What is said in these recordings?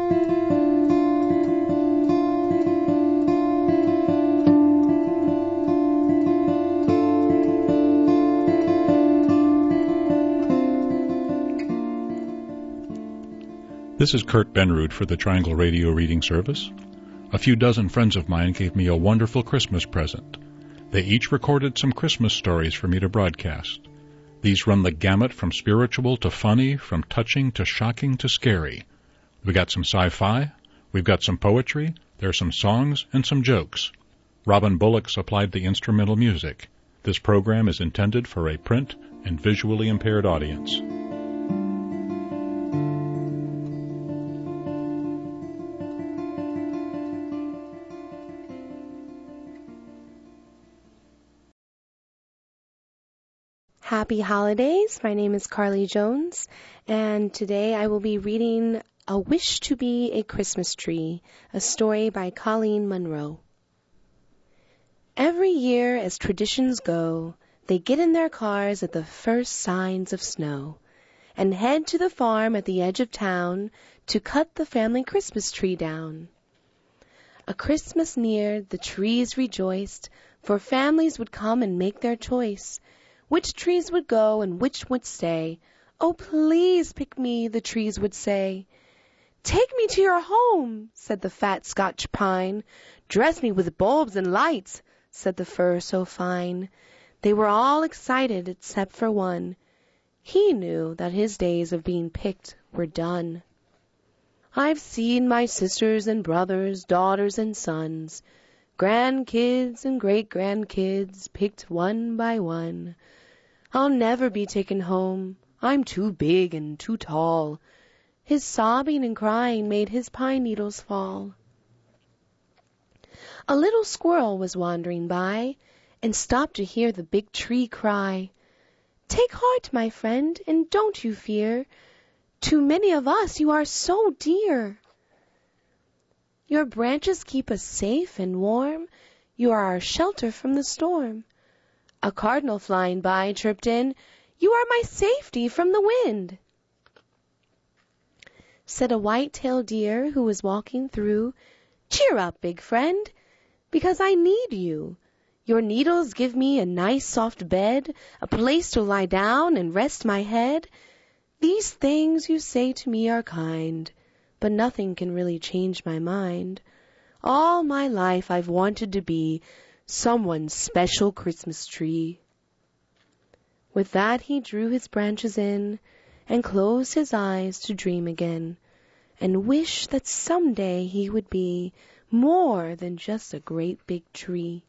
This is Kurt Benrud for the Triangle Radio Reading Service. A few dozen friends of mine gave me a wonderful Christmas present. They each recorded some Christmas stories for me to broadcast. These run the gamut from spiritual to funny, from touching to shocking to scary. We got some sci-fi, we've got some poetry, there's some songs, and some jokes. Robin Bullock supplied the instrumental music. This program is intended for a print and visually impaired audience. Happy holidays. My name is Carly Jones, and today I will be reading A Wish to Be a Christmas Tree, a story by Colleen Monroe. Every year, as traditions go, they get in their cars at the first signs of snow and head to the farm at the edge of town to cut the family Christmas tree down. A Christmas near, the trees rejoiced, for families would come and make their choice. Which trees would go and which would stay? Oh, please pick me, the trees would say. Take me to your home, said the fat Scotch pine. Dress me with bulbs and lights, said the fir so fine. They were all excited except for one. He knew that his days of being picked were done. I've seen my sisters and brothers, daughters and sons, grandkids and great-grandkids picked one by one. I'll never be taken home, I'm too big and too tall. His sobbing and crying made his pine needles fall. A little squirrel was wandering by, and stopped to hear the big tree cry, Take heart, my friend, and don't you fear. To many of us you are so dear. Your branches keep us safe and warm. You are our shelter from the storm. A cardinal flying by chirped in, You are my safety from the wind. Said a white-tailed deer who was walking through, Cheer up, big friend, because I need you. Your needles give me a nice soft bed, a place to lie down and rest my head. These things you say to me are kind, but nothing can really change my mind. All my life I've wanted to be someone's special Christmas tree. With that he drew his branches in and closed his eyes to dream again, and wish that someday he would be more than just a great big tree.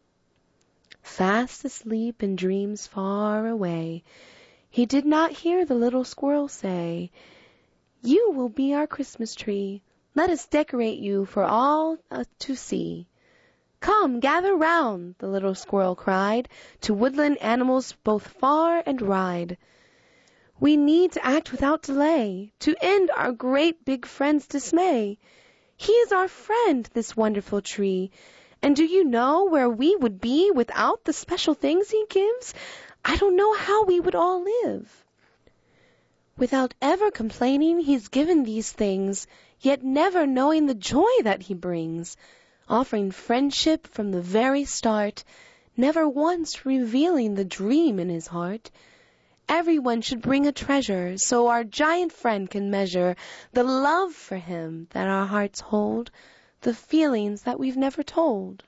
Fast asleep in dreams far away, he did not hear the little squirrel say, You will be our Christmas tree. Let us decorate you for all to see. Come, gather round, the little squirrel cried, to woodland animals both far and wide. We need to act without delay, to end our great big friend's dismay. He is our friend, this wonderful tree. And do you know where we would be without the special things he gives? I don't know how we would all live. Without ever complaining, he's given these things, yet never knowing the joy that he brings. Offering friendship from the very start, never once revealing the dream in his heart. Everyone should bring a treasure, so our giant friend can measure the love for him that our hearts hold, the feelings that we've never told.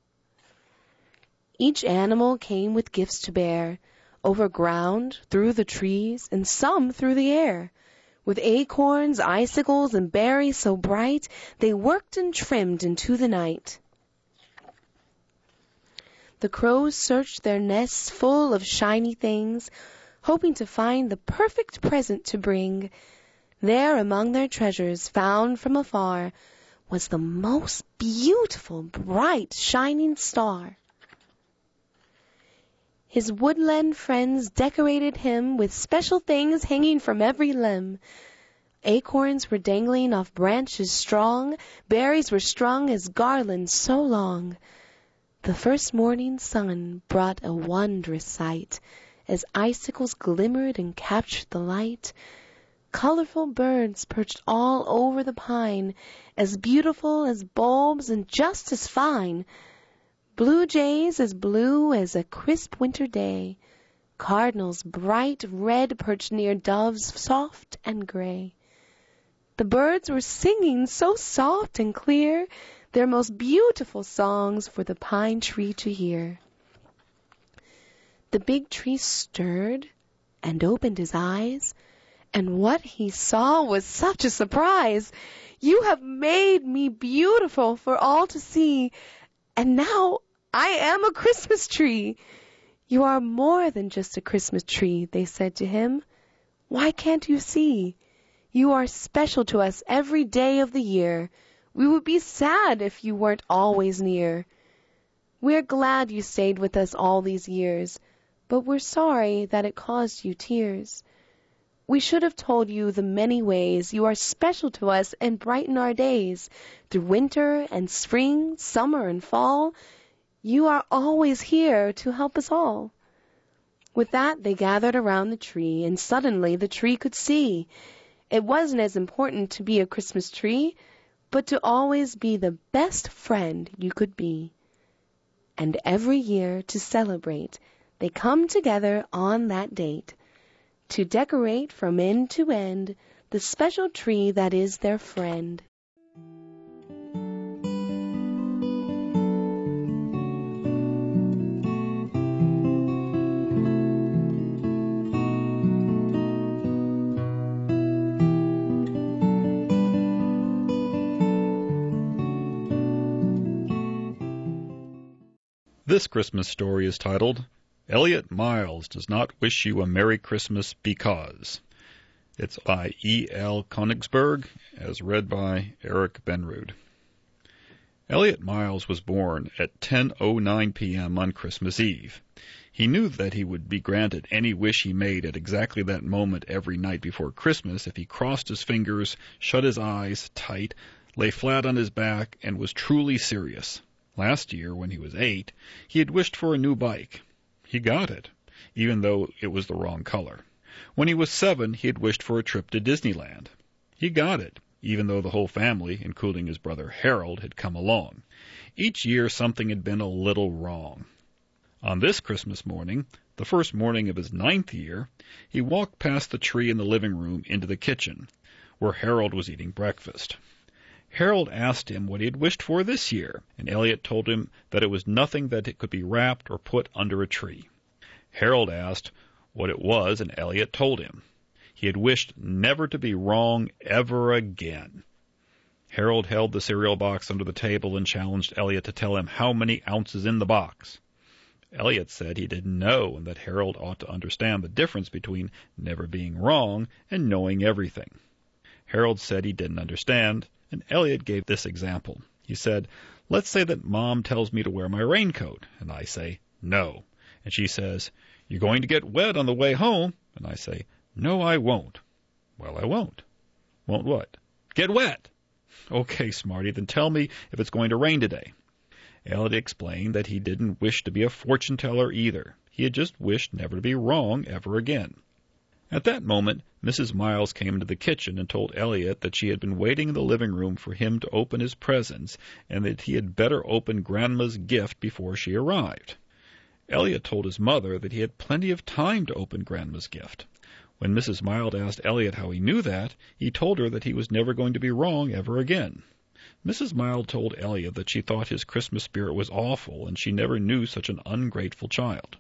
Each animal came with gifts to bear, over ground, through the trees, and some through the air. With acorns, icicles, and berries so bright, they worked and trimmed into the night. The crows searched their nests full of shiny things, hoping to find the perfect present to bring. There among their treasures, found from afar, was the most beautiful, bright, shining star. His woodland friends decorated him with special things hanging from every limb. Acorns were dangling off branches strong, berries were strung as garlands so long. The first morning sun brought a wondrous sight, as icicles glimmered and captured the light. Colorful birds perched all over the pine, as beautiful as bulbs and just as fine. Blue jays as blue as a crisp winter day. Cardinals bright red perched near doves soft and gray. The birds were singing so soft and clear, their most beautiful songs for the pine tree to hear. The big tree stirred and opened his eyes, and what he saw was such a surprise. You have made me beautiful for all to see, and now I am a Christmas tree. You are more than just a Christmas tree, they said to him. Why can't you see? You are special to us every day of the year. We would be sad if you weren't always near. We're glad you stayed with us all these years, but we're sorry that it caused you tears. We should have told you the many ways you are special to us and brighten our days. Through winter and spring, summer and fall, you are always here to help us all. With that, they gathered around the tree, and suddenly the tree could see. It wasn't as important to be a Christmas tree, but to always be the best friend you could be. And every year, to celebrate, they come together on that date to decorate from end to end the special tree that is their friend. This Christmas story is titled, Elliot Miles Does Not Wish You a Merry Christmas Because. It's by E.L. Konigsberg, as read by Eric Benrud. Elliot Miles was born at 10:09 p.m. on Christmas Eve. He knew that he would be granted any wish he made at exactly that moment every night before Christmas if he crossed his fingers, shut his eyes tight, lay flat on his back, and was truly serious. Last year, when he was 8, he had wished for a new bike. He got it, even though it was the wrong color. When he was 7, he had wished for a trip to Disneyland. He got it, even though the whole family, including his brother Harold, had come along. Each year something had been a little wrong. On this Christmas morning, the first morning of his 9th year, he walked past the tree in the living room into the kitchen, where Harold was eating breakfast. Harold asked him what he had wished for this year, and Elliot told him that it was nothing that it could be wrapped or put under a tree. Harold asked what it was, and Elliot told him. He had wished never to be wrong ever again. Harold held the cereal box under the table and challenged Elliot to tell him how many ounces in the box. Elliot said he didn't know, and that Harold ought to understand the difference between never being wrong and knowing everything. Harold said he didn't understand, and Elliot gave this example. He said, let's say that Mom tells me to wear my raincoat, and I say, no. And she says, you're going to get wet on the way home, and I say, no, I won't. Well, I won't. Won't what? Get wet. Okay, Smarty, then tell me if it's going to rain today. Elliot explained that he didn't wish to be a fortune teller either. He had just wished never to be wrong ever again. At that moment, Mrs. Miles came into the kitchen and told Elliot that she had been waiting in the living room for him to open his presents, and that he had better open Grandma's gift before she arrived. Elliot told his mother that he had plenty of time to open Grandma's gift. When Mrs. Miles asked Elliot how he knew that, he told her that he was never going to be wrong ever again. Mrs. Miles told Elliot that she thought his Christmas spirit was awful, and she never knew such an ungrateful child.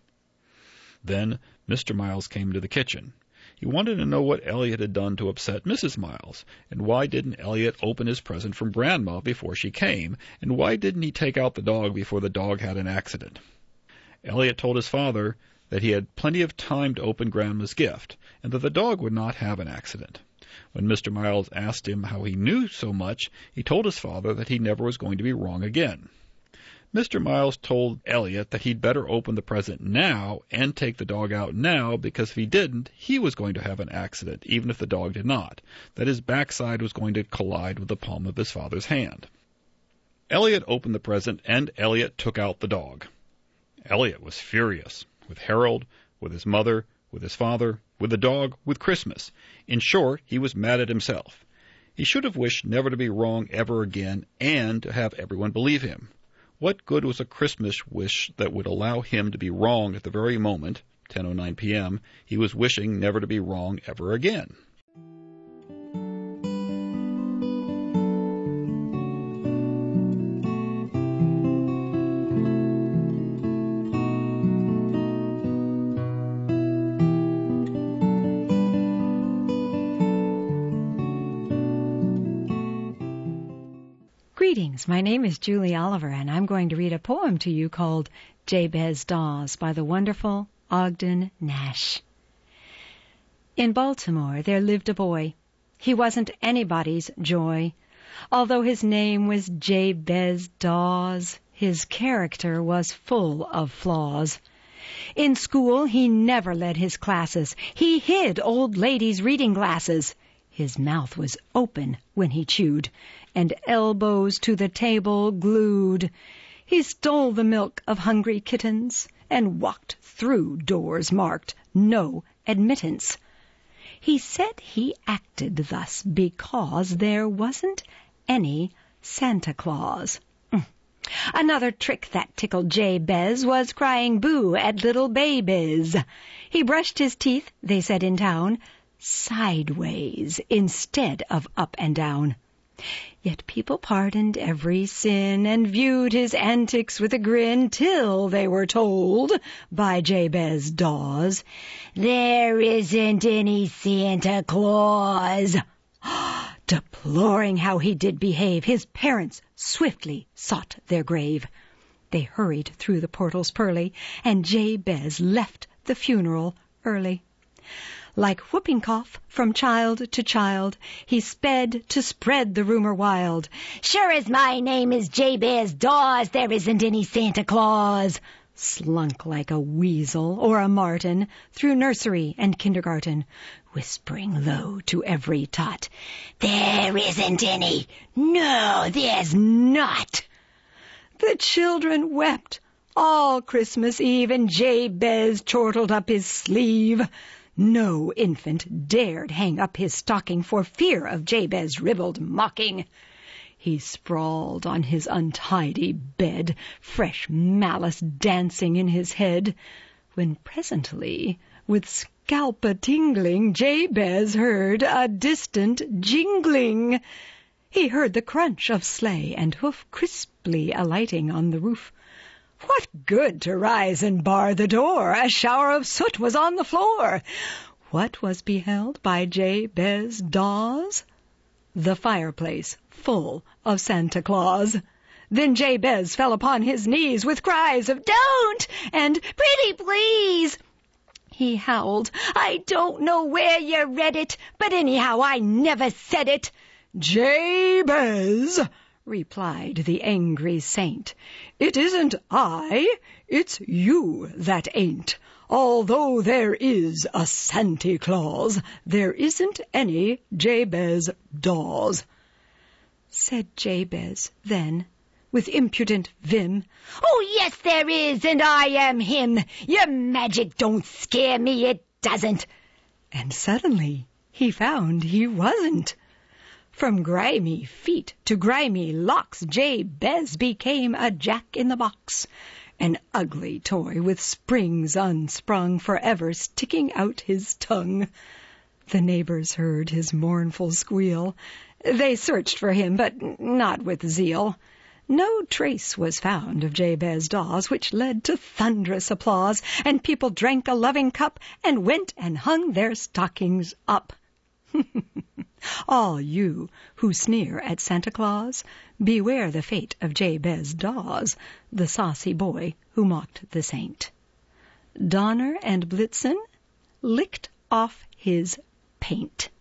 Then Mr. Miles came into the kitchen. He wanted to know what Elliot had done to upset Mrs. Miles, and why didn't Elliot open his present from Grandma before she came, and why didn't he take out the dog before the dog had an accident. Elliot told his father that he had plenty of time to open Grandma's gift, and that the dog would not have an accident. When Mr. Miles asked him how he knew so much, he told his father that he never was going to be wrong again. Mr. Miles told Elliot that he'd better open the present now and take the dog out now, because if he didn't, he was going to have an accident, even if the dog did not, that his backside was going to collide with the palm of his father's hand. Elliot opened the present, and Elliot took out the dog. Elliot was furious, with Harold, with his mother, with his father, with the dog, with Christmas. In short, he was mad at himself. He should have wished never to be wrong ever again and to have everyone believe him. What good was a Christmas wish that would allow him to be wrong at the very moment, 10:09 p.m., he was wishing never to be wrong ever again? Greetings, my name is Julie Oliver, and I'm going to read a poem to you called Jabez Dawes by the wonderful Ogden Nash. In Baltimore there lived a boy. He wasn't anybody's joy. Although his name was Jabez Dawes, his character was full of flaws. In school he never led his classes. He hid old ladies' reading glasses. His mouth was open when he chewed, and elbows to the table glued. He stole the milk of hungry kittens, and walked through doors marked "No Admittance." He said he acted thus because there wasn't any Santa Claus. Another trick that tickled Jabez was crying boo at little babies. He brushed his teeth, they said in town, sideways instead of up and down. Yet people pardoned every sin and viewed his antics with a grin till they were told by Jabez Dawes, "There isn't any Santa Claus." Deploring how he did behave, his parents swiftly sought their grave. They hurried through the portals pearly, and Jabez left the funeral early. Like whooping cough from child to child, he sped to spread the rumor wild. "Sure as my name is Jabez Dawes, there isn't any Santa Claus." Slunk like a weasel or a martin through nursery and kindergarten, whispering low to every tot, "There isn't any. No, there's not." The children wept all Christmas Eve, and Jabez chortled up his sleeve. No infant dared hang up his stocking for fear of Jabez ribald mocking. He sprawled on his untidy bed, fresh malice dancing in his head, when presently, with scalp a-tingling, Jabez heard a distant jingling. He heard the crunch of sleigh and hoof crisply alighting on the roof. What good to rise and bar the door? A shower of soot was on the floor. What was beheld by Jabez Dawes? The fireplace full of Santa Claus. Then Jabez fell upon his knees with cries of "Don't!" and "Pretty please!" He howled, "I don't know where you read it, but anyhow I never said it." "Jabez," replied the angry saint, "it isn't I, it's you that ain't. Although there is a Santy Claus, there isn't any Jabez Dawes." Said Jabez then, with impudent vim, "Oh, yes, there is, and I am him. Your magic don't scare me, it doesn't." And suddenly he found he wasn't. From grimy feet to grimy locks, Jabez became a jack-in-the-box, an ugly toy with springs unsprung, forever sticking out his tongue. The neighbors heard his mournful squeal. They searched for him, but not with zeal. No trace was found of Jabez Dawes, which led to thunderous applause, and people drank a loving cup and went and hung their stockings up. All you who sneer at Santa Claus, beware the fate of Jabez Dawes, the saucy boy who mocked the saint. Donner and Blitzen licked off his paint.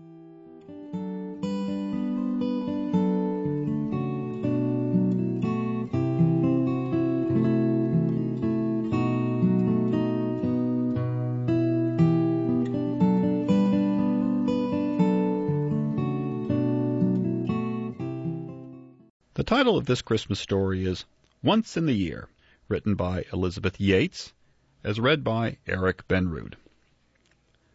The title of this Christmas story is Once in the Year, written by Elizabeth Yates, as read by Eric Benrud.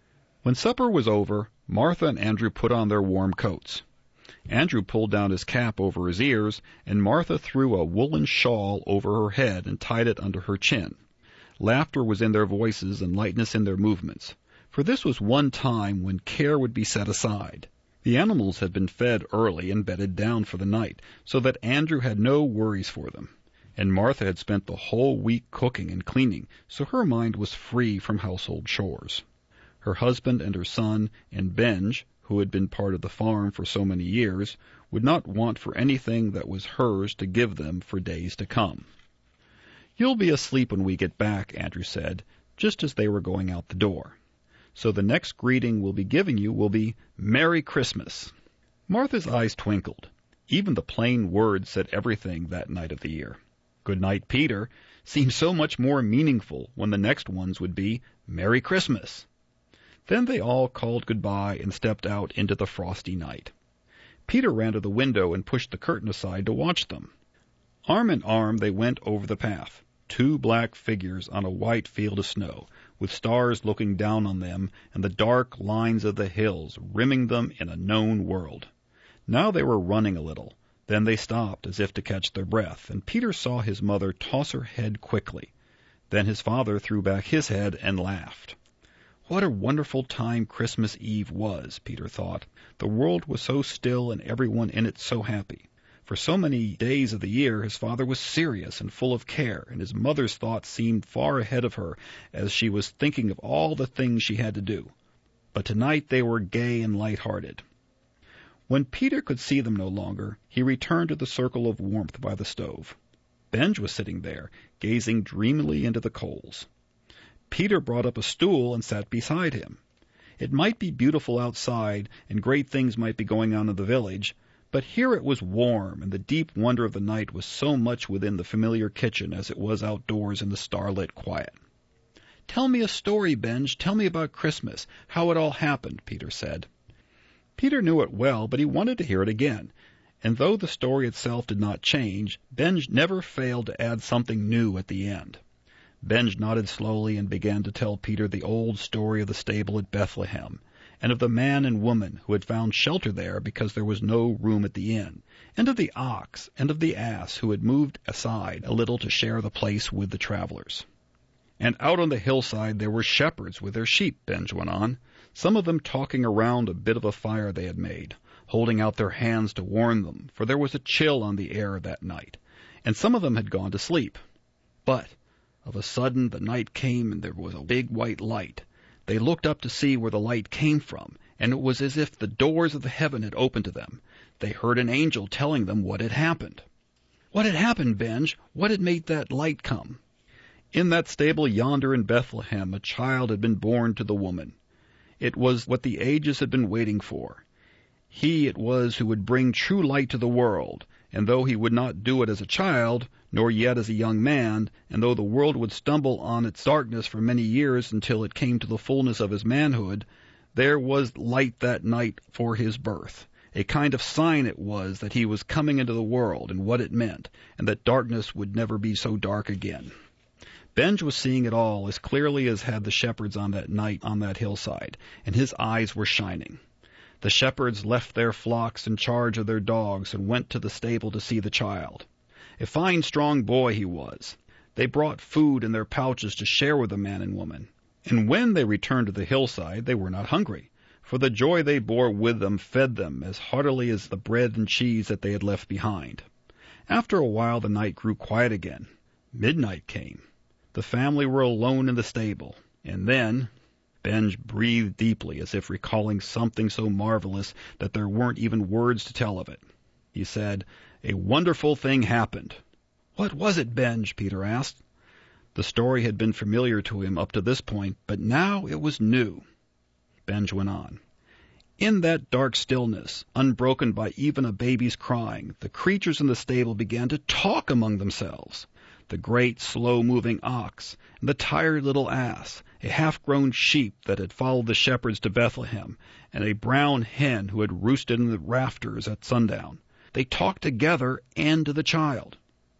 When supper was over, Martha and Andrew put on their warm coats. Andrew pulled down his cap over his ears, and Martha threw a woolen shawl over her head and tied it under her chin. Laughter was in their voices and lightness in their movements, for this was one time when care would be set aside. The animals had been fed early and bedded down for the night, so that Andrew had no worries for them, and Martha had spent the whole week cooking and cleaning, so her mind was free from household chores. Her husband and her son and Benj, who had been part of the farm for so many years, would not want for anything that was hers to give them for days to come. "You'll be asleep when we get back," Andrew said, just as they were going out the door. "So the next greeting we'll be giving you will be Merry Christmas." Martha's eyes twinkled. Even the plain words said everything that night of the year. "Good night, Peter," seemed so much more meaningful when the next ones would be Merry Christmas. Then they all called goodbye and stepped out into the frosty night. Peter ran to the window and pushed the curtain aside to watch them. Arm in arm they went over the path, 2 black figures on a white field of snow, with stars looking down on them and the dark lines of the hills rimming them in a known world. Now they were running a little. Then they stopped as if to catch their breath, and Peter saw his mother toss her head quickly. Then his father threw back his head and laughed. What a wonderful time Christmas Eve was, Peter thought. The world was so still and everyone in it so happy. For so many days of the year his father was serious and full of care, and his mother's thoughts seemed far ahead of her as she was thinking of all the things she had to do. But tonight they were gay and light-hearted. When Peter could see them no longer, he returned to the circle of warmth by the stove. Benj was sitting there, gazing dreamily into the coals. Peter brought up a stool and sat beside him. It might be beautiful outside, and great things might be going on in the village, but here it was warm, and the deep wonder of the night was so much within the familiar kitchen as it was outdoors in the starlit quiet. "Tell me a story, Benj. Tell me about Christmas, how it all happened," Peter said. Peter knew it well, but he wanted to hear it again, and though the story itself did not change, Benj never failed to add something new at the end. Benj nodded slowly and began to tell Peter the old story of the stable at Bethlehem, and of the man and woman who had found shelter there because there was no room at the inn, and of the ox and of the ass who had moved aside a little to share the place with the travelers. "And out on the hillside there were shepherds with their sheep," Benj went on, some of them talking around a bit of a fire they had made, holding out their hands to warm them, for there was a chill on the air that night, and some of them had gone to sleep. But of a sudden the night came and there was a big white light. They looked up to see where the light came from, and it was as if the doors of the heaven had opened to them. They heard an angel telling them what had happened. "What had happened, Benj? What had made that light come?" "In that stable yonder in Bethlehem a child had been born to the woman. It was what the ages had been waiting for. He it was who would bring true light to the world, and though he would not do it as a child, nor yet as a young man, and though the world would stumble on its darkness for many years until it came to the fullness of his manhood, there was light that night for his birth. A kind of sign it was that he was coming into the world and what it meant, and that darkness would never be so dark again." Benj was seeing it all as clearly as had the shepherds on that night on that hillside, and his eyes were shining. The shepherds left their flocks in charge of their dogs and went to the stable to see the child. A fine, strong boy he was. They brought food in their pouches to share with the man and woman. And when they returned to the hillside, they were not hungry, for the joy they bore with them fed them as heartily as the bread and cheese that they had left behind. After a while the night grew quiet again. Midnight came. The family were alone in the stable, and then Benj breathed deeply, as if recalling something so marvelous that there weren't even words to tell of it. He said, "A wonderful thing happened." "What was it, Benj?" Peter asked. The story had been familiar to him up to this point, but now it was new. Benj went on. "In that dark stillness, unbroken by even a baby's crying, the creatures in the stable began to talk among themselves. The great, slow-moving ox, and the tired little ass, a half-grown sheep that had followed the shepherds to Bethlehem, and a brown hen who had roosted in the rafters at sundown. They talked together and to the child."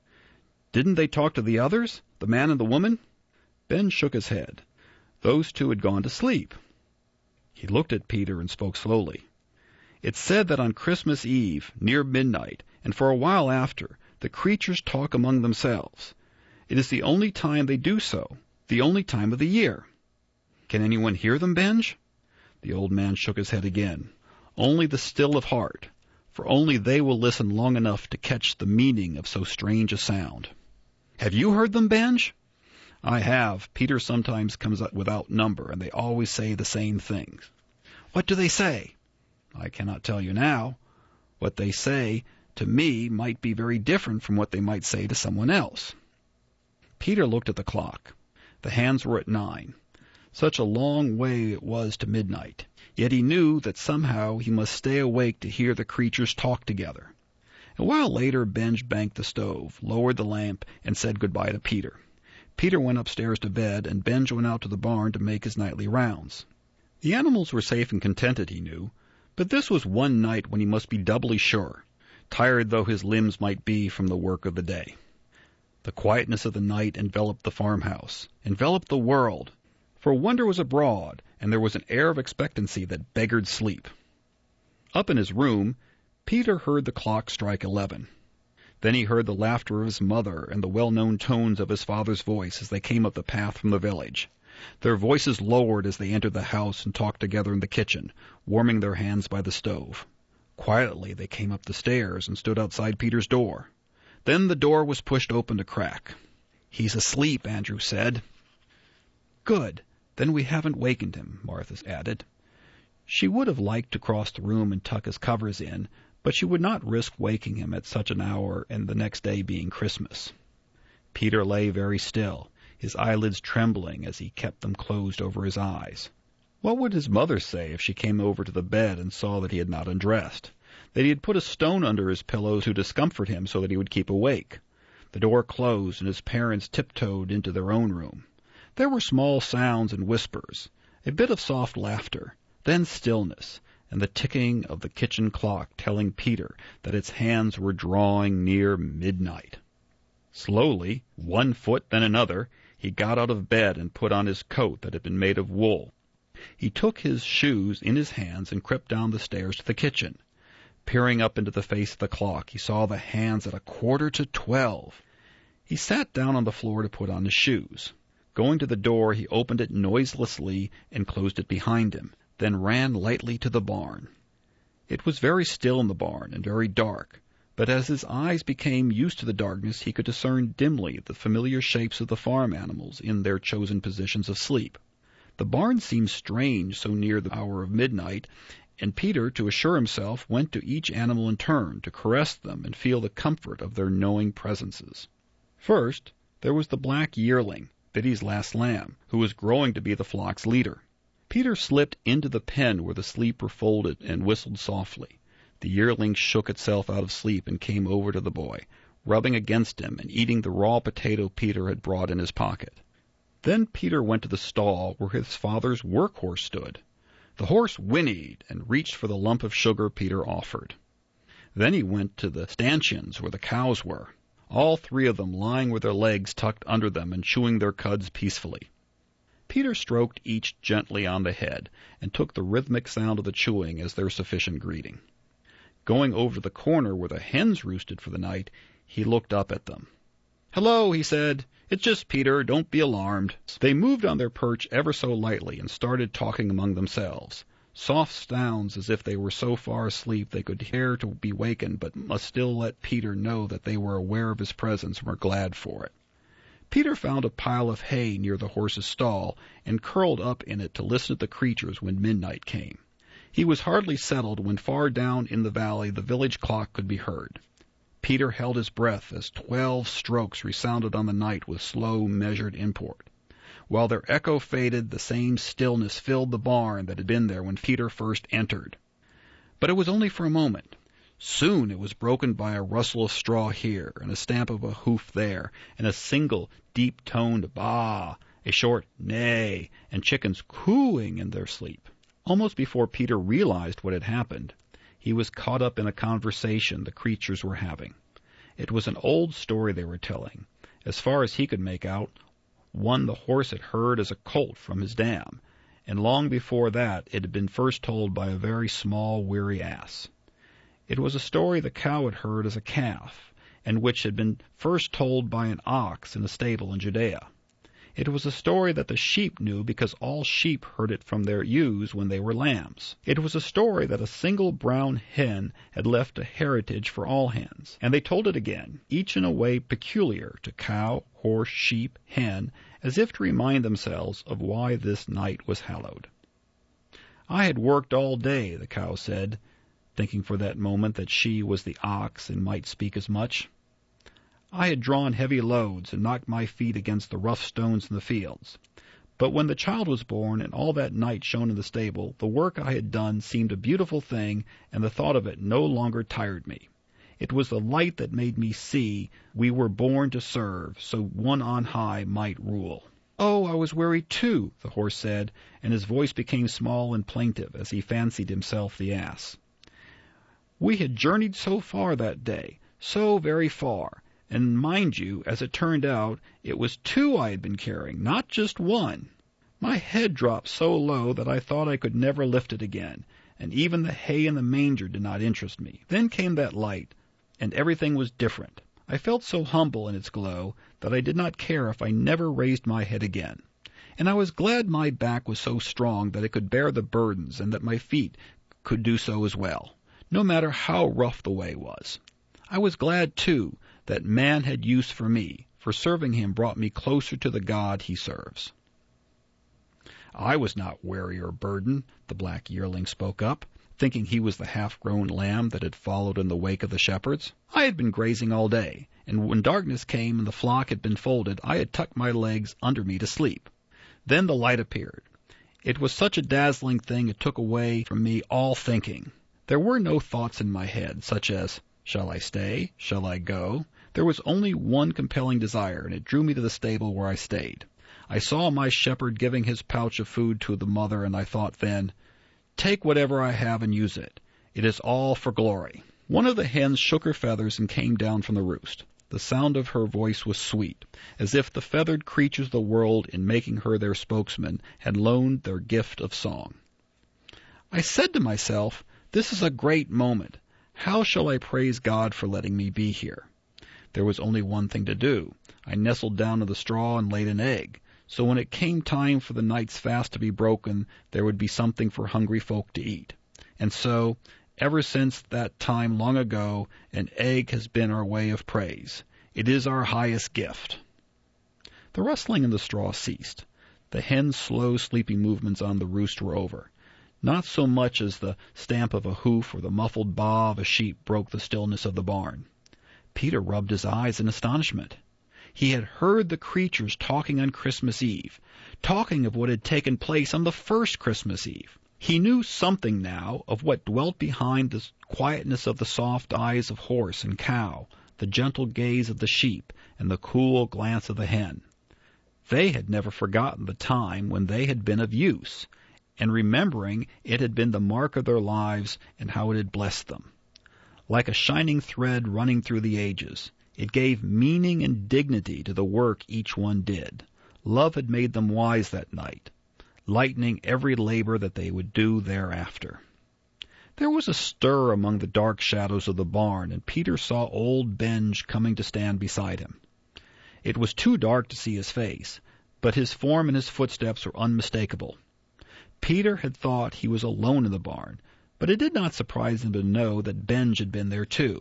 "Didn't they talk to the others, the man and the woman?" Ben shook his head. Those two had gone to sleep. He looked at Peter and spoke slowly. "It's said that on Christmas Eve, near midnight, and for a while after, the creatures talk among themselves. It is the only time they do so, the only time of the year." "Can anyone hear them, Benj?" The old man shook his head again. "Only the still of heart, for only they will listen long enough to catch the meaning of so strange a sound." "Have you heard them, Benj?" "I have. Peter sometimes comes up without number, and they always say the same things." "What do they say?" "I cannot tell you now. What they say to me might be very different from what they might say to someone else." Peter looked at the clock. The hands were at 9. Such a long way it was to midnight. Yet he knew that somehow he must stay awake to hear the creatures talk together. A while later Benj banked the stove, lowered the lamp, and said goodbye to Peter. Peter went upstairs to bed, and Benj went out to the barn to make his nightly rounds. The animals were safe and contented, he knew, but this was one night when he must be doubly sure, tired though his limbs might be from the work of the day. The quietness of the night enveloped the farmhouse, enveloped the world, for wonder was abroad, and there was an air of expectancy that beggared sleep. Up in his room, Peter heard the clock strike 11. Then he heard the laughter of his mother and the well-known tones of his father's voice as they came up the path from the village. Their voices lowered as they entered the house and talked together in the kitchen, warming their hands by the stove. Quietly they came up the stairs and stood outside Peter's door. Then the door was pushed open a crack. "He's asleep," Andrew said. "Good. Then we haven't wakened him," Martha added. She would have liked to cross the room and tuck his covers in, but she would not risk waking him at such an hour, and the next day being Christmas. Peter lay very still, his eyelids trembling as he kept them closed over his eyes. What would his mother say if she came over to the bed and saw that he had not undressed, that he had put a stone under his pillow to discomfort him so that he would keep awake? The door closed, and his parents tiptoed into their own room. There were small sounds and whispers, a bit of soft laughter, then stillness, and the ticking of the kitchen clock telling Peter that its hands were drawing near midnight. Slowly, one foot then another, he got out of bed and put on his coat that had been made of wool. He took his shoes in his hands and crept down the stairs to the kitchen. Peering up into the face of the clock, he saw the hands at 11:45. He sat down on the floor to put on his shoes. Going to the door, he opened it noiselessly and closed it behind him, then ran lightly to the barn. It was very still in the barn and very dark, but as his eyes became used to the darkness, he could discern dimly the familiar shapes of the farm animals in their chosen positions of sleep. The barn seemed strange so near the hour of midnight, and Peter, to assure himself, went to each animal in turn to caress them and feel the comfort of their knowing presences. First, there was the black yearling, Biddy's last lamb, who was growing to be the flock's leader. Peter slipped into the pen where the sleeper folded and whistled softly. The yearling shook itself out of sleep and came over to the boy, rubbing against him and eating the raw potato Peter had brought in his pocket. Then Peter went to the stall where his father's workhorse stood. The horse whinnied and reached for the lump of sugar Peter offered. Then he went to the stanchions where the cows were, all three of them lying with their legs tucked under them and chewing their cuds peacefully. Peter stroked each gently on the head and took the rhythmic sound of the chewing as their sufficient greeting. Going over to the corner where the hens roosted for the night, he looked up at them. "Hello," he said. "It's just Peter. Don't be alarmed." They moved on their perch ever so lightly and started talking among themselves. Soft sounds as if they were so far asleep they could dare to be wakened, but must still let Peter know that they were aware of his presence and were glad for it. Peter found a pile of hay near the horse's stall and curled up in it to listen to the creatures when midnight came. He was hardly settled when far down in the valley the village clock could be heard. Peter held his breath as 12 strokes resounded on the night with slow, measured import. While their echo faded, the same stillness filled the barn that had been there when Peter first entered. But it was only for a moment. Soon it was broken by a rustle of straw here, and a stamp of a hoof there, and a single deep-toned baa, a short neigh, and chickens cooing in their sleep. Almost before Peter realized what had happened, he was caught up in a conversation the creatures were having. It was an old story they were telling. As far as he could make out, one the horse had heard as a colt from his dam, and long before that it had been first told by a very small, weary ass. It was a story the cow had heard as a calf, and which had been first told by an ox in a stable in Judea. It was a story that the sheep knew because all sheep heard it from their ewes when they were lambs. It was a story that a single brown hen had left a heritage for all hens, and they told it again, each in a way peculiar to cow, horse, sheep, hen, as if to remind themselves of why this night was hallowed. I had worked all day, the cow said, thinking for that moment that she was the ox and might speak as much. I had drawn heavy loads and knocked my feet against the rough stones in the fields. But when the child was born and all that night shone in the stable, the work I had done seemed a beautiful thing, and the thought of it no longer tired me. It was the light that made me see we were born to serve, so one on high might rule. Oh, I was weary too, the horse said, and his voice became small and plaintive as he fancied himself the ass. We had journeyed so far that day, so very far, and mind you, as it turned out, it was 2 I had been carrying, not just 1. My head dropped so low that I thought I could never lift it again, and even the hay in the manger did not interest me. Then came that light, and everything was different. I felt so humble in its glow that I did not care if I never raised my head again. And I was glad my back was so strong that it could bear the burdens and that my feet could do so as well, no matter how rough the way was. I was glad, too, that man had use for me, for serving him brought me closer to the God he serves. I was not weary or burdened, the black yearling spoke up, thinking he was the half-grown lamb that had followed in the wake of the shepherds. I had been grazing all day, and when darkness came and the flock had been folded, I had tucked my legs under me to sleep. Then the light appeared. It was such a dazzling thing it took away from me all thinking. There were no thoughts in my head, such as, shall I stay? Shall I go? There was only one compelling desire, and it drew me to the stable where I stayed. I saw my shepherd giving his pouch of food to the mother, and I thought then, take whatever I have and use it. It is all for glory. One of the hens shook her feathers and came down from the roost. The sound of her voice was sweet, as if the feathered creatures of the world, in making her their spokesman, had loaned their gift of song. I said to myself, this is a great moment. How shall I praise God for letting me be here? There was only one thing to do. I nestled down in the straw and laid an egg, so when it came time for the night's fast to be broken, there would be something for hungry folk to eat. And so, ever since that time long ago, an egg has been our way of praise. It is our highest gift. The rustling in the straw ceased. The hen's slow, sleepy movements on the roost were over. Not so much as the stamp of a hoof or the muffled baa of a sheep broke the stillness of the barn. Peter rubbed his eyes in astonishment. He had heard the creatures talking on Christmas Eve, talking of what had taken place on the first Christmas Eve. He knew something now of what dwelt behind the quietness of the soft eyes of horse and cow, the gentle gaze of the sheep, and the cool glance of the hen. They had never forgotten the time when they had been of use, and remembering it had been the mark of their lives and how it had blessed them. Like a shining thread running through the ages, it gave meaning and dignity to the work each one did. Love had made them wise that night, lightening every labor that they would do thereafter. There was a stir among the dark shadows of the barn, and Peter saw old Benj coming to stand beside him. It was too dark to see his face, but his form and his footsteps were unmistakable. Peter had thought he was alone in the barn, but it did not surprise him to know that Benj had been there too.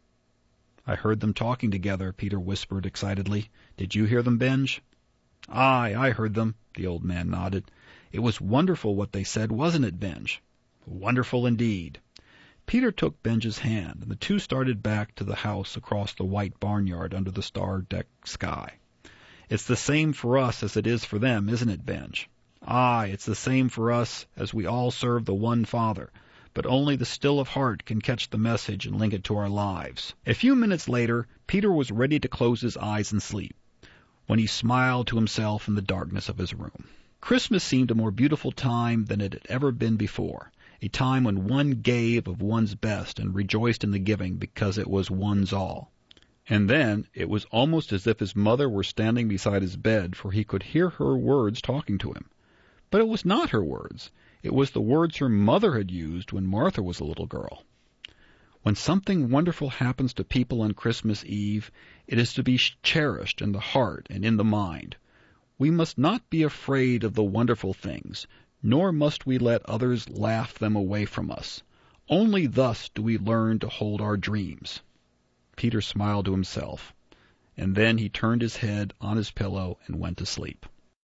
I heard them talking together, Peter whispered excitedly. Did you hear them, Benj? Aye, I heard them, the old man nodded. It was wonderful what they said, wasn't it, Benj? Wonderful indeed. Peter took Benj's hand, and the two started back to the house across the white barnyard under the star-decked sky. It's the same for us as it is for them, isn't it, Benj? Aye, it's the same for us as we all serve the one Father, but only the still of heart can catch the message and link it to our lives. A few minutes later, Peter was ready to close his eyes and sleep, when he smiled to himself in the darkness of his room. Christmas seemed a more beautiful time than it had ever been before, a time when one gave of one's best and rejoiced in the giving because it was one's all. And then it was almost as if his mother were standing beside his bed, for he could hear her words talking to him. But it was not her words. It was the words her mother had used when Martha was a little girl. When something wonderful happens to people on Christmas Eve, it is to be cherished in the heart and in the mind. We must not be afraid of the wonderful things, nor must we let others laugh them away from us. Only thus do we learn to hold our dreams. Peter smiled to himself, and then he turned his head on his pillow and went to sleep.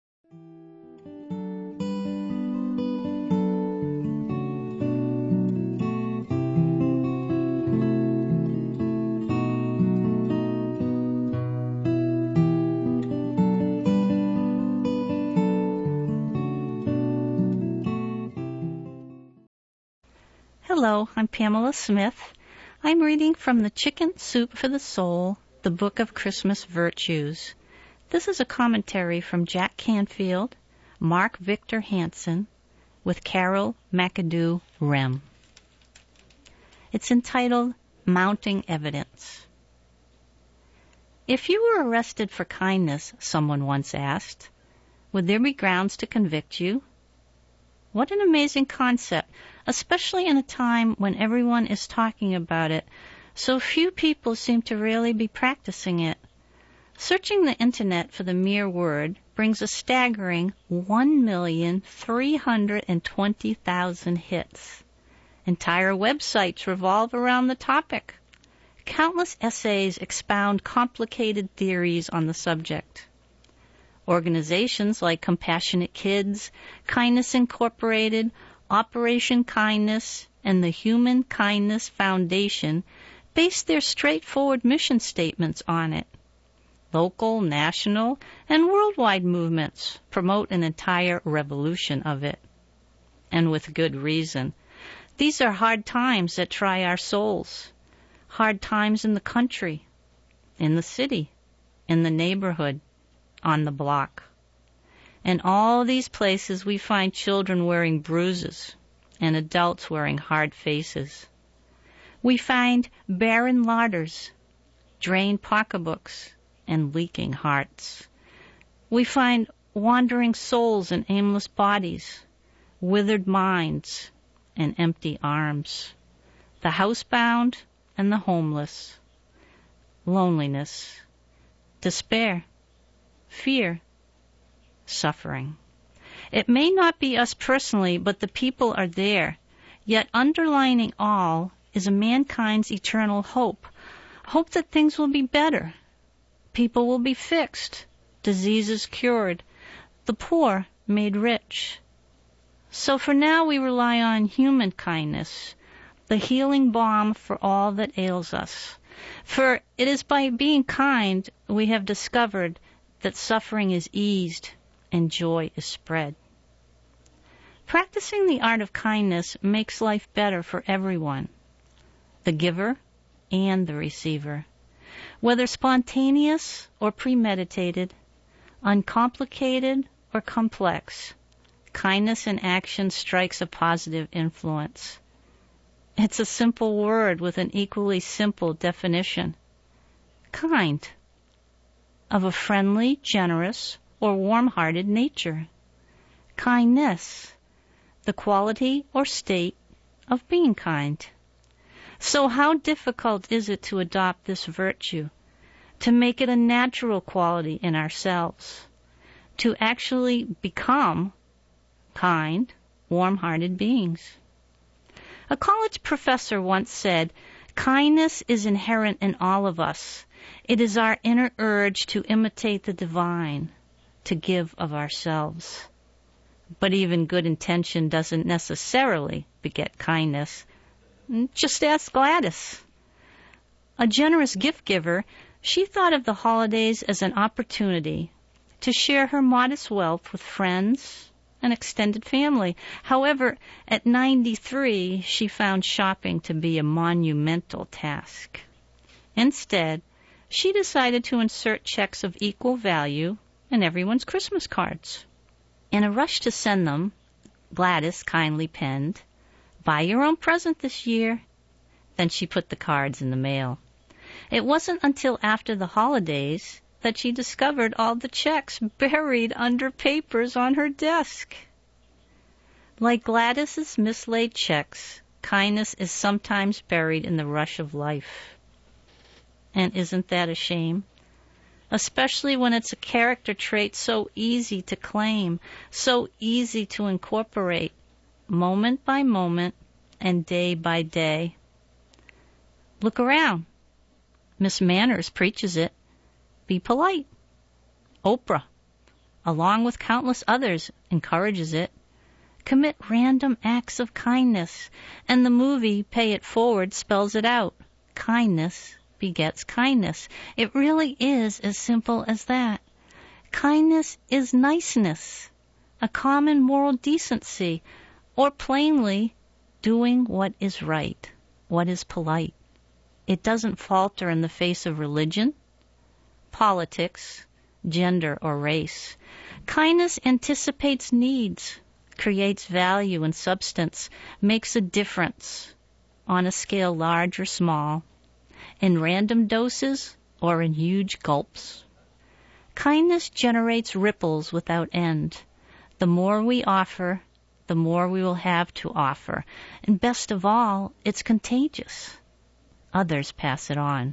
Hello, I'm Pamela Smith. I'm reading from the Chicken Soup for the Soul, the Book of Christmas Virtues. This is a commentary from Jack Canfield, Mark Victor Hansen, with Carol McAdoo Rem. It's entitled Mounting Evidence. If you were arrested for kindness, someone once asked, would there be grounds to convict you? What an amazing concept, especially in a time when everyone is talking about it. So few people seem to really be practicing it. Searching the internet for the mere word brings a staggering 1,320,000 hits. Entire websites revolve around the topic. Countless essays expound complicated theories on the subject. Organizations like Compassionate Kids, Kindness Incorporated, Operation Kindness, and the Human Kindness Foundation base their straightforward mission statements on it. Local, national, and worldwide movements promote an entire revolution of it. And with good reason. These are hard times that try our souls. Hard times in the country, in the city, in the neighborhood, on the block. In all these places we find children wearing bruises and adults wearing hard faces. We find barren larders, drained pocketbooks, and leaking hearts. We find wandering souls and aimless bodies, withered minds and empty arms, the housebound and the homeless, loneliness, despair, fear, suffering. It may not be us personally, but the people are there. Yet underlining all is a mankind's eternal hope. Hope that things will be better. People will be fixed. Diseases cured. The poor made rich. So for now we rely on human kindness, the healing balm for all that ails us. For it is by being kind we have discovered that suffering is eased and joy is spread. Practicing the art of kindness makes life better for everyone, the giver and the receiver. Whether spontaneous or premeditated, uncomplicated or complex, kindness in action strikes a positive influence. It's a simple word with an equally simple definition. Kind. Of a friendly, generous, or warm-hearted nature. Kindness, the quality or state of being kind. So how difficult is it to adopt this virtue, to make it a natural quality in ourselves, to actually become kind, warm-hearted beings? A college professor once said, kindness is inherent in all of us. It is our inner urge to imitate the divine, to give of ourselves. But even good intention doesn't necessarily beget kindness. Just ask Gladys. A generous gift giver, she thought of the holidays as an opportunity to share her modest wealth with friends and extended family. However, at 93, she found shopping to be a monumental task. Instead, she decided to insert checks of equal value in everyone's Christmas cards. In a rush to send them, Gladys kindly penned, "Buy your own present this year." Then she put the cards in the mail. It wasn't until after the holidays that she discovered all the checks buried under papers on her desk. Like Gladys's mislaid checks, kindness is sometimes buried in the rush of life. And isn't that a shame? Especially when it's a character trait so easy to claim, so easy to incorporate, moment by moment and day by day. Look around. Miss Manners preaches it. Be polite. Oprah, along with countless others, encourages it. Commit random acts of kindness, and the movie Pay It Forward spells it out. Kindness begets kindness. It really is as simple as that. Kindness is niceness, a common moral decency, or plainly, doing what is right, what is polite. It doesn't falter in the face of religion, politics, gender, or race. Kindness anticipates needs, creates value and substance, makes a difference on a scale large or small, in random doses or in huge gulps. Kindness generates ripples without end. The more we offer, the more we will have to offer. And best of all, it's contagious. Others pass it on.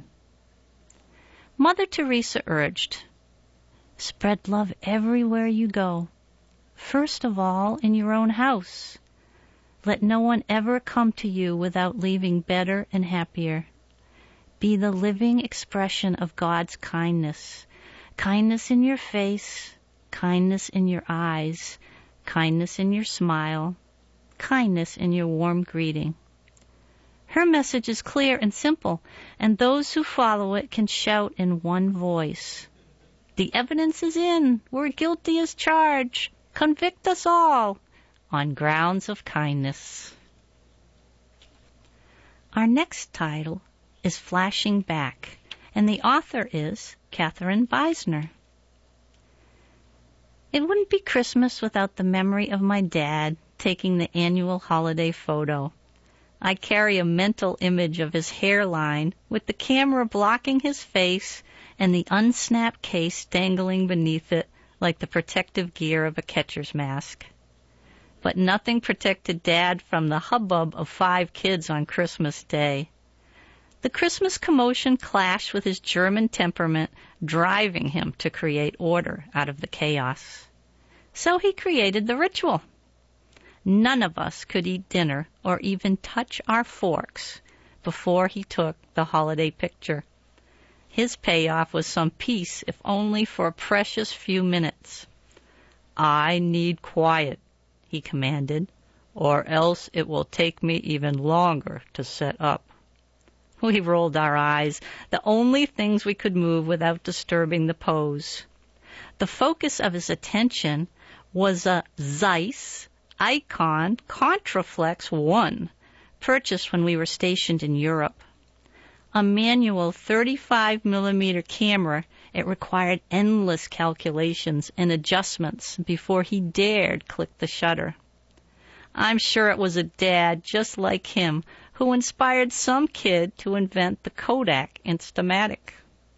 Mother Teresa urged, spread love everywhere you go. First of all, in your own house. Let no one ever come to you without leaving better and happier. Be the living expression of God's kindness. Kindness in your face, kindness in your eyes, kindness in your smile, kindness in your warm greeting. Her message is clear and simple, and those who follow it can shout in one voice. The evidence is in. We're guilty as charged. Convict us all on grounds of kindness. Our next title is Flashing Back, and the author is Catherine Beisner. It wouldn't be Christmas without the memory of my dad taking the annual holiday photo. I carry a mental image of his hairline with the camera blocking his face and the unsnapped case dangling beneath it like the protective gear of a catcher's mask. But nothing protected Dad from the hubbub of 5 kids on Christmas Day. The Christmas commotion clashed with his German temperament, driving him to create order out of the chaos. So he created the ritual. None of us could eat dinner or even touch our forks before he took the holiday picture. His payoff was some peace, if only for a precious few minutes. I need quiet, he commanded, or else it will take me even longer to set up. We rolled our eyes, the only things we could move without disturbing the pose. The focus of his attention was a Zeiss Icon Contraflex 1, purchased when we were stationed in Europe. A manual 35mm camera, it required endless calculations and adjustments before he dared click the shutter. I'm sure it was a dad just like him who inspired some kid to invent the Kodak Instamatic.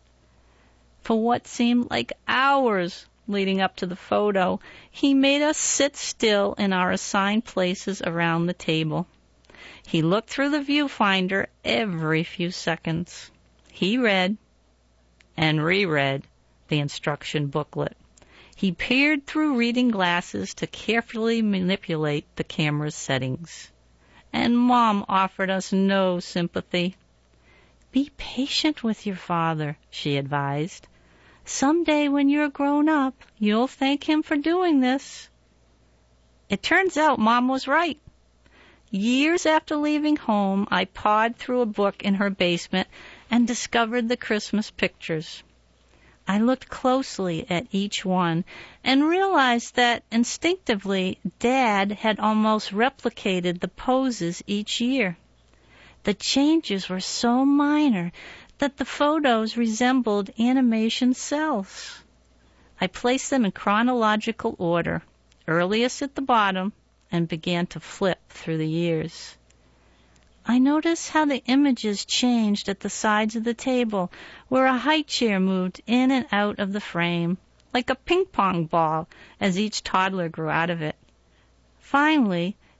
For what seemed like hours leading up to the photo, he made us sit still in our assigned places around the table. He looked through the viewfinder every few seconds. He read and reread the instruction booklet. He peered through reading glasses to carefully manipulate the camera's settings. And Mom offered us no sympathy. Be patient with your father, she advised. Someday when you're grown up, you'll thank him for doing this. It turns out Mom was right. Years after leaving home, I pawed through a book in her basement and discovered the Christmas pictures. I looked closely at each one and realized that instinctively Dad had almost replicated the poses each year. The changes were so minor that the photos resembled animation cells. I placed them in chronological order, earliest at the bottom, and began to flip through the years. I noticed how the images changed at the sides of the table, where a high chair moved in and out of the frame, like a ping-pong ball, as each toddler grew out of it. Finally,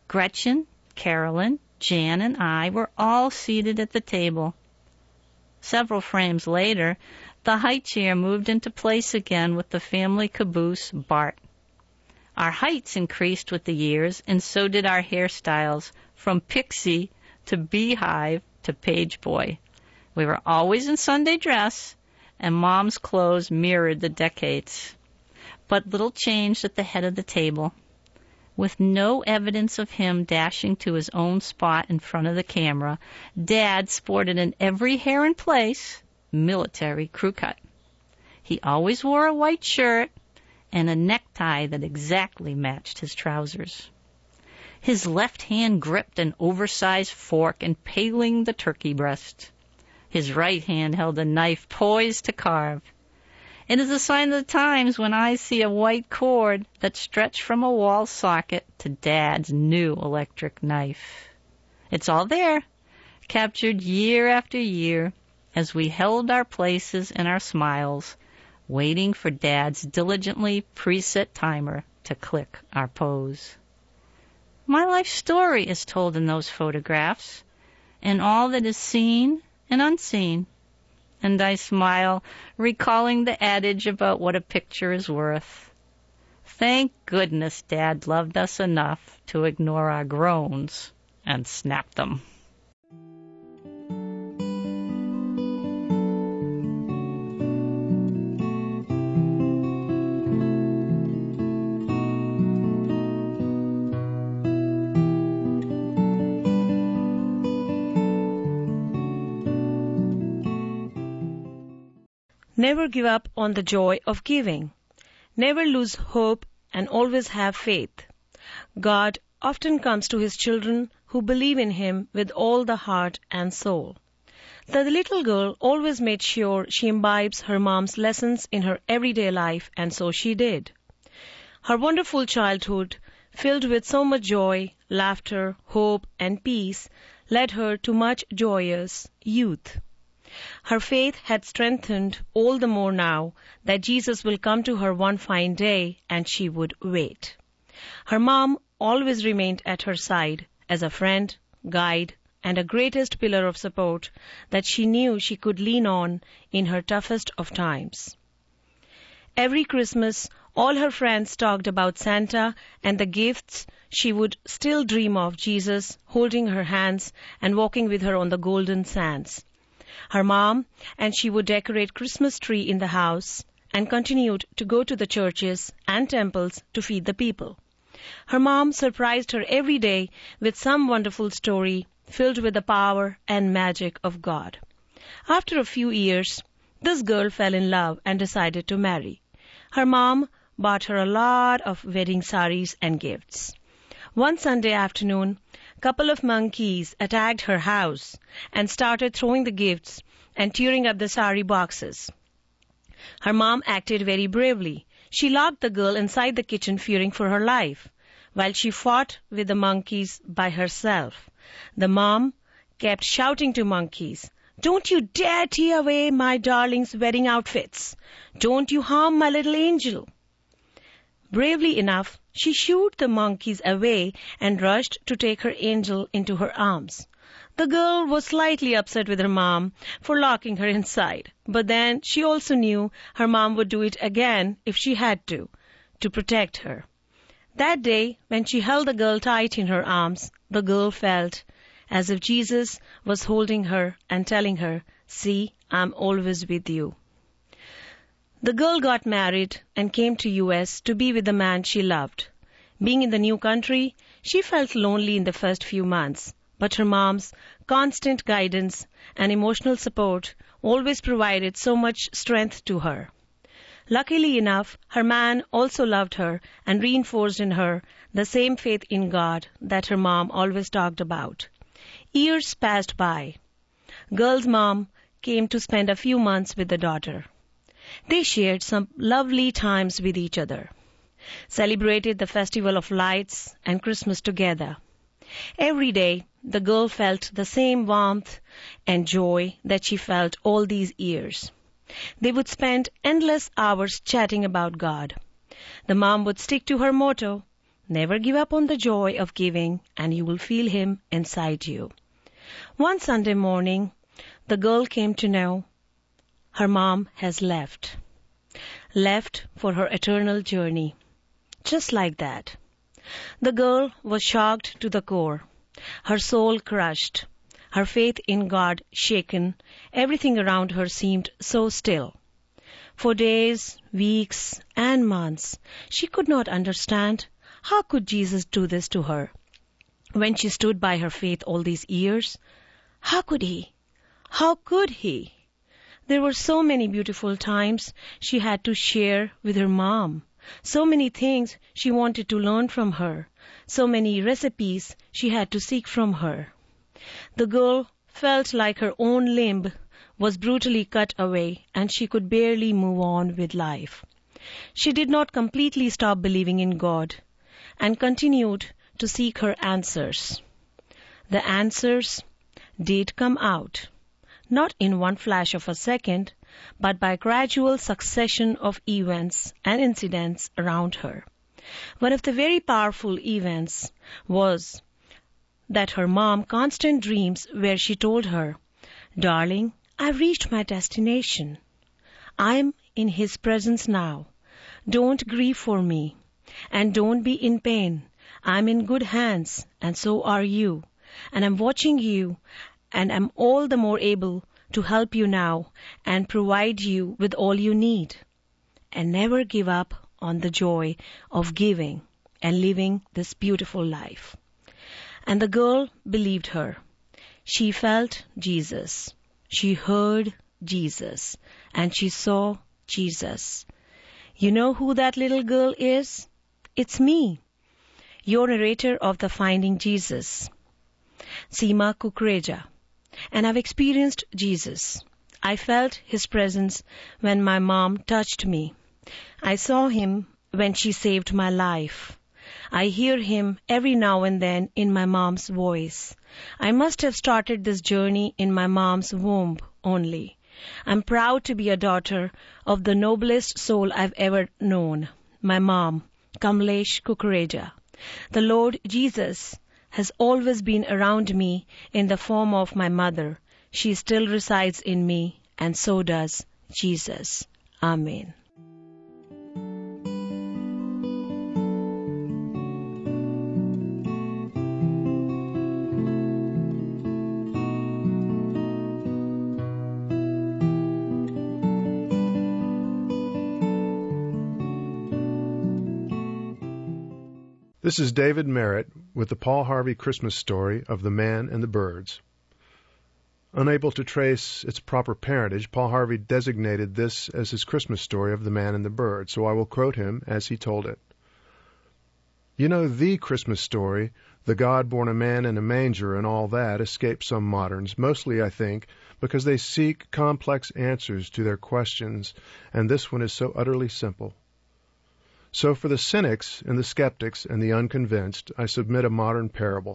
Gretchen, Carolyn, Jan, and I were all seated at the table. Several frames later, the high chair moved into place again with the family caboose, Bart. Our heights increased with the years, and so did our hairstyles, from pixie to beehive to page boy. We were always in Sunday dress, and Mom's clothes mirrored the decades. But little changed at the head of the table. With no evidence of him dashing to his own spot in front of the camera, Dad sported in every hair in place, military crew cut. He always wore a white shirt and a necktie that exactly matched his trousers. His left hand gripped an oversized fork impaling the turkey breast. His right hand held a knife poised to carve. It is a sign of the times when I see a white cord that stretched from a wall socket to Dad's new electric knife. It's all there, captured year after year, as we held our places and our smiles, waiting for Dad's diligently preset timer to click our pose. My life story is told in those photographs, and all that is seen and unseen. And I smile, recalling the adage about what a picture is worth. Thank goodness Dad loved us enough to ignore our groans and snap them. Never give up on the joy of giving. Never lose hope and always have faith. God often comes to His children who believe in Him with all the heart and soul. The little girl always made sure she imbibes her mom's lessons in her everyday life, and so she did. Her wonderful childhood, filled with so much joy, laughter, hope, and peace, led her to much joyous youth. Her faith had strengthened all the more now that Jesus will come to her one fine day, and she would wait. Her mom always remained at her side as a friend, guide, and a greatest pillar of support that she knew she could lean on in her toughest of times. Every Christmas, all her friends talked about Santa and the gifts she would still dream of Jesus holding her hands and walking with her on the golden sands. Her mom and she would decorate Christmas tree in the house and continued to go to the churches and temples to feed the people. Her mom surprised her every day with some wonderful story filled with the power and magic of God. After a few years, this girl fell in love and decided to marry. Her mom bought her a lot of wedding saris and gifts. One Sunday afternoon, a couple of monkeys attacked her house and started throwing the gifts and tearing up the sari boxes. Her mom acted very bravely. She locked the girl inside the kitchen, fearing for her life, while she fought with the monkeys by herself. The mom kept shouting to monkeys, "Don't you dare tear away my darling's wedding outfits! Don't you harm my little angel!" Bravely enough, she shooed the monkeys away and rushed to take her angel into her arms. The girl was slightly upset with her mom for locking her inside, but then she also knew her mom would do it again if she had to protect her. That day, when she held the girl tight in her arms, the girl felt as if Jesus was holding her and telling her, "See, I'm always with you." The girl got married and came to US to be with the man she loved. Being in the new country, she felt lonely in the first few months, but her mom's constant guidance and emotional support always provided so much strength to her. Luckily enough, her man also loved her and reinforced in her the same faith in God that her mom always talked about. Years passed by. Girl's mom came to spend a few months with the daughter. They shared some lovely times with each other, celebrated the Festival of Lights and Christmas together. Every day, the girl felt the same warmth and joy that she felt all these years. They would spend endless hours chatting about God. The mom would stick to her motto, Never give up on the joy of giving, and you will feel Him inside you. One Sunday morning, the girl came to know her mom has left for her eternal journey. Just like that. The girl was shocked to the core, her soul crushed, her faith in God shaken. Everything around her seemed so still. For days, weeks, and months, she could not understand how could Jesus do this to her. When she stood by her faith all these years, how could He? How could He? There were so many beautiful times she had to share with her mom, so many things she wanted to learn from her, so many recipes she had to seek from her. The girl felt like her own limb was brutally cut away and she could barely move on with life. She did not completely stop believing in God and continued to seek her answers. The answers did come out, not in one flash of a second, but by gradual succession of events and incidents around her. One of the very powerful events was that her mom constant dreams where she told her, "Darling, I've reached my destination. I'm in His presence now. Don't grieve for me, and don't be in pain. I'm in good hands, and so are you. And I'm watching you, and I'm all the more able to help you now and provide you with all you need." And never give up on the joy of giving and living this beautiful life. And the girl believed her. She felt Jesus. She heard Jesus. And she saw Jesus. You know who that little girl is? It's me, your narrator of the Finding Jesus, Seema Kukreja. And I've experienced Jesus. I felt His presence when my mom touched me. I saw Him when she saved my life. I hear Him every now and then in my mom's voice. I must have started this journey in my mom's womb only. I'm proud to be a daughter of the noblest soul I've ever known, my mom, Kamlesh Kukreja. The Lord Jesus has always been around me in the form of my mother. She still resides in me, and so does Jesus. Amen. This is David Merritt with the Paul Harvey Christmas story of The Man and the Birds. Unable to trace its proper parentage, Paul Harvey designated this as his Christmas story of The Man and the Birds, so I will quote him as he told it. You know, the Christmas story, the God born a man in a manger and all that, escapes some moderns, mostly, I think, because they seek complex answers to their questions, and this one is so utterly simple. So for the cynics and the skeptics and the unconvinced, I submit a modern parable.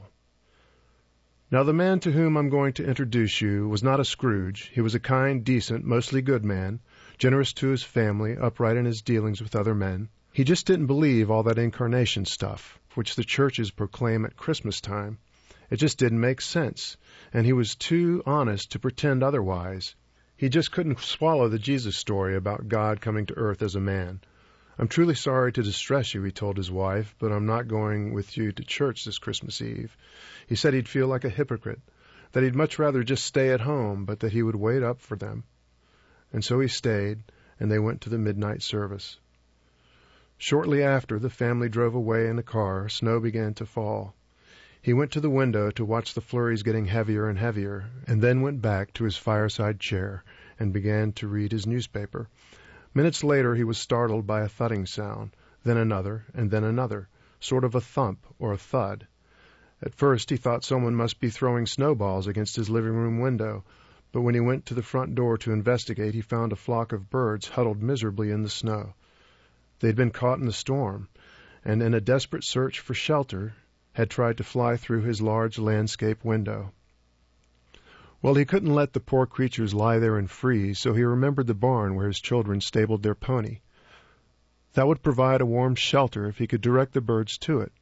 Now the man to whom I'm going to introduce you was not a Scrooge. He was a kind, decent, mostly good man, generous to his family, upright in his dealings with other men. He just didn't believe all that incarnation stuff, which the churches proclaim at Christmas time. It just didn't make sense, and he was too honest to pretend otherwise. He just couldn't swallow the Jesus story about God coming to earth as a man. I'm truly sorry to distress you, he told his wife, but I'm not going with you to church this Christmas Eve. He said he'd feel like a hypocrite, that he'd much rather just stay at home, but that he would wait up for them. And so he stayed, and they went to the midnight service. Shortly after, the family drove away in a car. Snow began to fall. He went to the window to watch the flurries getting heavier and heavier, and then went back to his fireside chair and began to read his newspaper. Minutes later, he was startled by a thudding sound, then another, and then another, sort of a thump or a thud. At first, he thought someone must be throwing snowballs against his living room window, but when he went to the front door to investigate, he found a flock of birds huddled miserably in the snow. They'd been caught in the storm, and in a desperate search for shelter, had tried to fly through his large landscape window. Well, he couldn't let the poor creatures lie there and freeze, so he remembered the barn where his children stabled their pony. That would provide a warm shelter if he could direct the birds to it.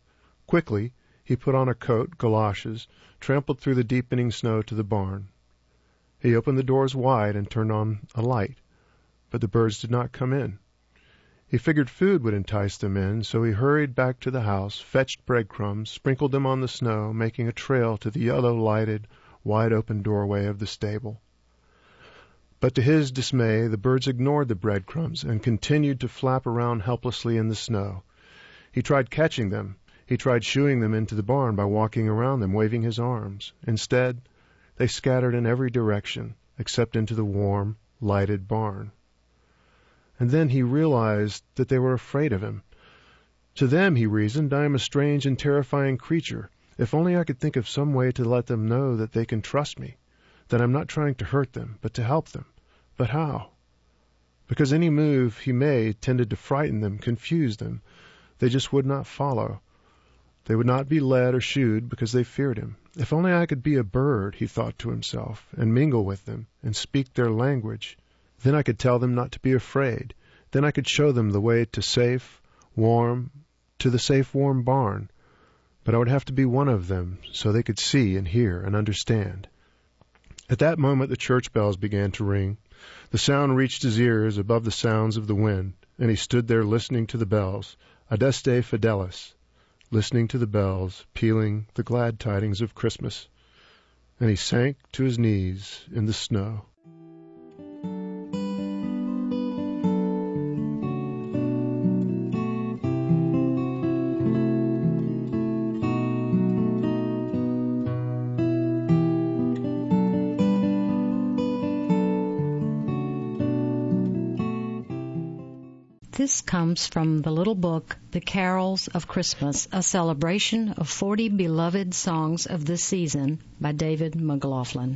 Quickly, he put on a coat, galoshes, trampled through the deepening snow to the barn. He opened the doors wide and turned on a light, but the birds did not come in. He figured food would entice them in, so he hurried back to the house, fetched breadcrumbs, sprinkled them on the snow, making a trail to the yellow-lighted, wide-open doorway of the stable. But to his dismay, the birds ignored the breadcrumbs and continued to flap around helplessly in the snow. He tried catching them. He tried shooing them into the barn by walking around them, waving his arms. Instead, they scattered in every direction, except into the warm, lighted barn. And then he realized that they were afraid of him. To them, he reasoned, I am a strange and terrifying creature. If only I could think of some way to let them know that they can trust me, that I'm not trying to hurt them, but to help them. But how? Because any move he made tended to frighten them, confuse them. They just would not follow. They would not be led or shooed because they feared him. If only I could be a bird, he thought to himself, and mingle with them, and speak their language. Then I could tell them not to be afraid. Then I could show them the way to the safe, warm barn. But I would have to be one of them so they could see and hear and understand. At that moment the church bells began to ring. The sound reached his ears above the sounds of the wind, and he stood there listening to the bells, Adeste Fidelis, listening to the bells, pealing the glad tidings of Christmas. And he sank to his knees in the snow. This comes from the little book, The Carols of Christmas, a celebration of 40 beloved songs of the season by David McLaughlin.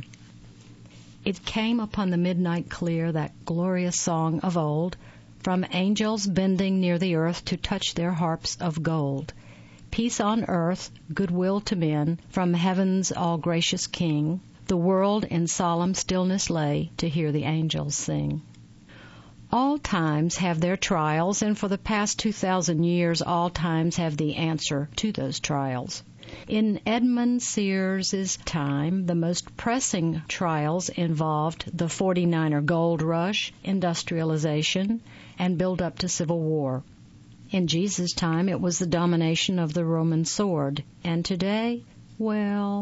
It came upon the midnight clear, that glorious song of old, from angels bending near the earth to touch their harps of gold. Peace on earth, goodwill to men, from heaven's all-gracious King, the world in solemn stillness lay to hear the angels sing. All times have their trials, and for the past 2,000 years, all times have the answer to those trials. In Edmund Sears's time, the most pressing trials involved the 49er gold rush, industrialization, and build-up to civil war. In Jesus' time, it was the domination of the Roman sword. And today, well,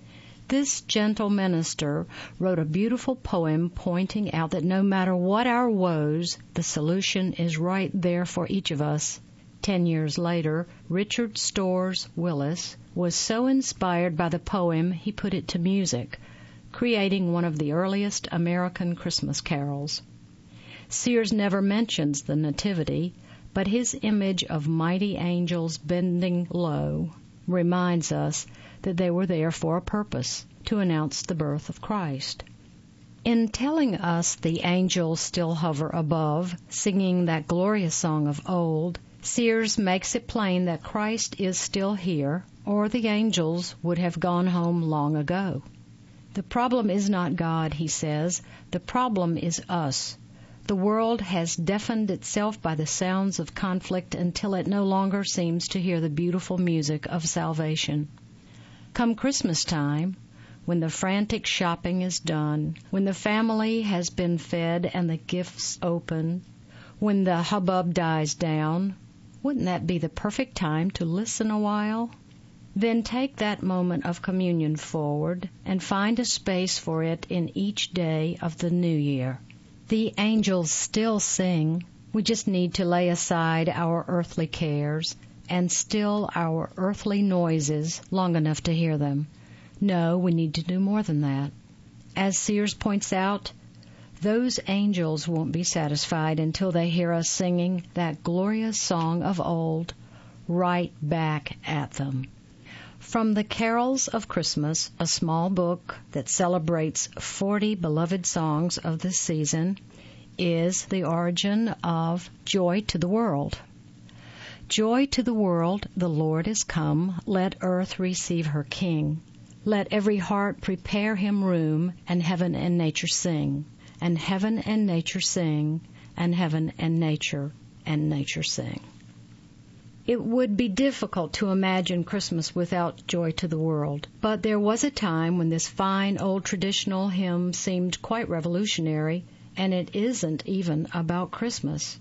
this gentle minister wrote a beautiful poem pointing out that no matter what our woes, the solution is right there for each of us. 10 years later, Richard Storrs Willis was so inspired by the poem he put it to music, creating one of the earliest American Christmas carols. Sears never mentions the Nativity, but his image of mighty angels bending low reminds us that they were there for a purpose, to announce the birth of Christ. In telling us the angels still hover above, singing that glorious song of old, Sears makes it plain that Christ is still here, or the angels would have gone home long ago. The problem is not God, he says. The problem is us. The world has deafened itself by the sounds of conflict until it no longer seems to hear the beautiful music of salvation. Come Christmas time, when the frantic shopping is done, when the family has been fed and the gifts open, when the hubbub dies down, wouldn't that be the perfect time to listen a while? Then take that moment of communion forward and find a space for it in each day of the new year. The angels still sing. We just need to lay aside our earthly cares and still our earthly noises long enough to hear them. No, we need to do more than that. As Sears points out, those angels won't be satisfied until they hear us singing that glorious song of old right back at them. From the Carols of Christmas, a small book that celebrates 40 beloved songs of this season, is the origin of Joy to the World. Joy to the world, the Lord is come, let earth receive her King. Let every heart prepare him room, and heaven and nature sing, and heaven and nature sing, and heaven and nature sing. It would be difficult to imagine Christmas without Joy to the World, but there was a time when this fine old traditional hymn seemed quite revolutionary, and it isn't even about Christmas.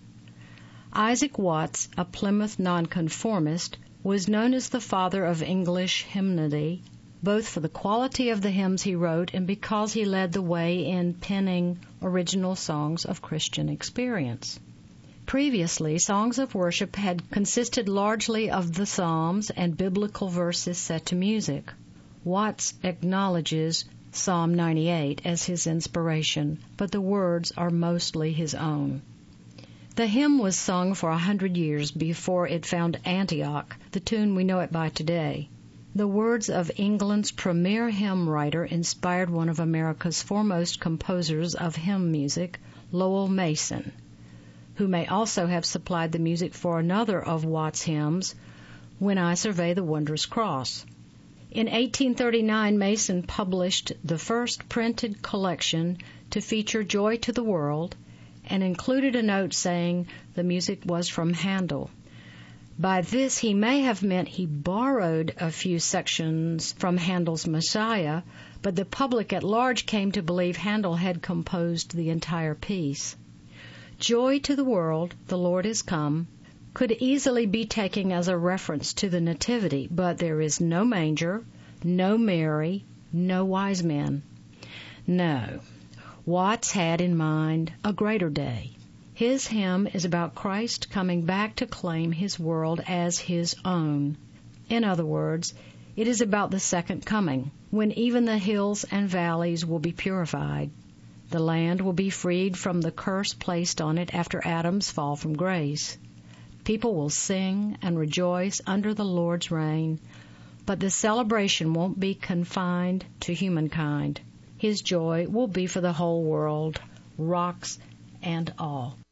Isaac Watts, a Plymouth nonconformist, was known as the father of English hymnody, both for the quality of the hymns he wrote and because he led the way in penning original songs of Christian experience. Previously, songs of worship had consisted largely of the Psalms and biblical verses set to music. Watts acknowledges Psalm 98 as his inspiration, but the words are mostly his own. The hymn was sung for 100 years before it found Antioch, the tune we know it by today. The words of England's premier hymn writer inspired one of America's foremost composers of hymn music, Lowell Mason, who may also have supplied the music for another of Watts' hymns, When I Survey the Wondrous Cross. In 1839, Mason published the first printed collection to feature Joy to the World and included a note saying the music was from Handel. By this he may have meant he borrowed a few sections from Handel's Messiah, but the public at large came to believe Handel had composed the entire piece. Joy to the World, the Lord is come, could easily be taken as a reference to the Nativity, but there is no manger, no Mary, no wise men. No, Watts had in mind a greater day. His hymn is about Christ coming back to claim his world as his own. In other words, it is about the second coming, when even the hills and valleys will be purified. The land will be freed from the curse placed on it after Adam's fall from grace. People will sing and rejoice under the Lord's reign, but the celebration won't be confined to humankind. His joy will be for the whole world, rocks and all.